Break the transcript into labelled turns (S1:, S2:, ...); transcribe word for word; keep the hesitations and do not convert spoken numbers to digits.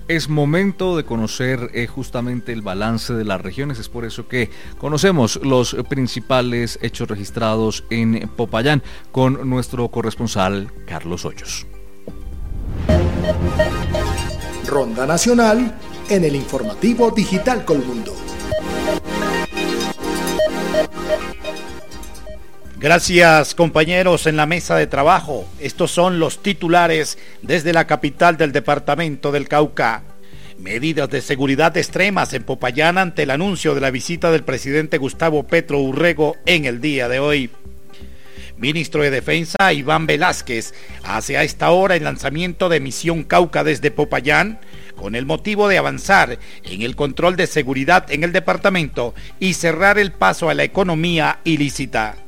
S1: Es momento de conocer eh, justamente el balance de las regiones. Es por eso que conocemos los principales hechos registrados en Popayán con nuestro corresponsal Carlos Hoyos.
S2: Ronda Nacional en el informativo Digital Colmundo.
S3: Gracias, compañeros, en la mesa de trabajo. Estos son los titulares desde la capital del departamento del Cauca. Medidas de seguridad extremas en Popayán ante el anuncio de la visita del presidente Gustavo Petro Urrego en el día de hoy. Ministro de Defensa Iván Velázquez hace a esta hora el lanzamiento de Misión Cauca desde Popayán con el motivo de avanzar en el control de seguridad en el departamento y cerrar el paso a la economía ilícita.